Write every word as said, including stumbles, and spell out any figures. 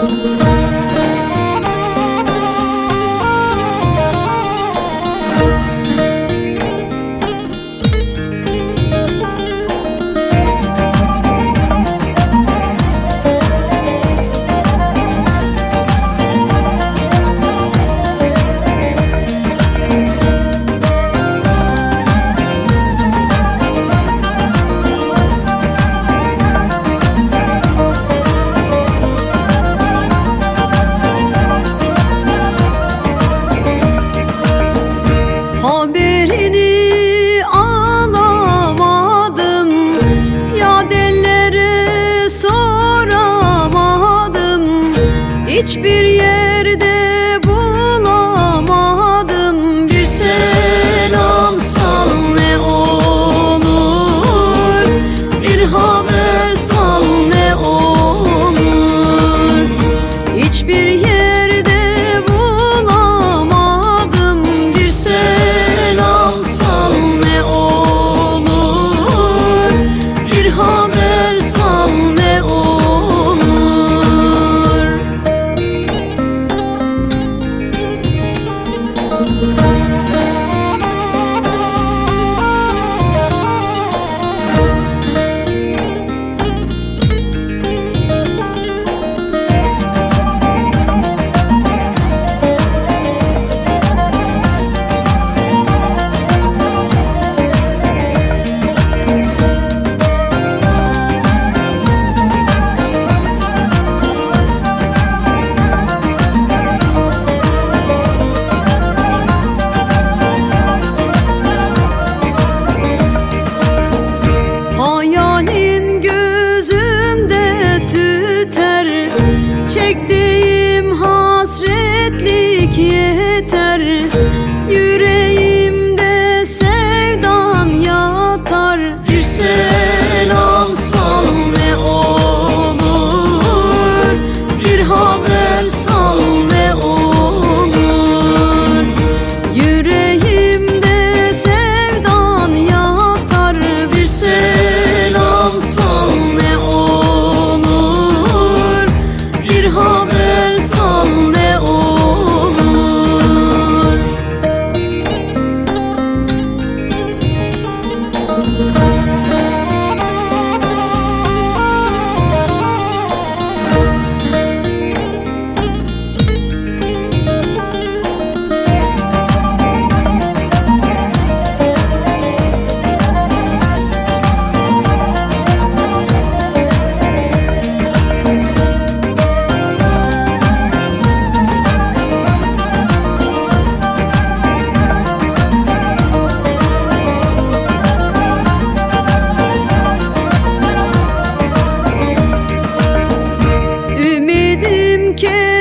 Haberini alamadım, ya dellere soramadım, hiçbir yerde bulamadım. Bir sen alsan ne olur, bir haber sal ne olur. Hiçbir yerde bulamadım, bir sen alsan ne olur, bir haber sal ne olur. Hayalin gözümde tüter, çektiğim hasretlik yeter. Yüreğimde sevdan yatar, bir sen alsan ne olur, bir haber sal ne olur. Yüreğimde sevdan yatar, bir sen alsan ne olur, bir haber sal ne olur. Ümidim ki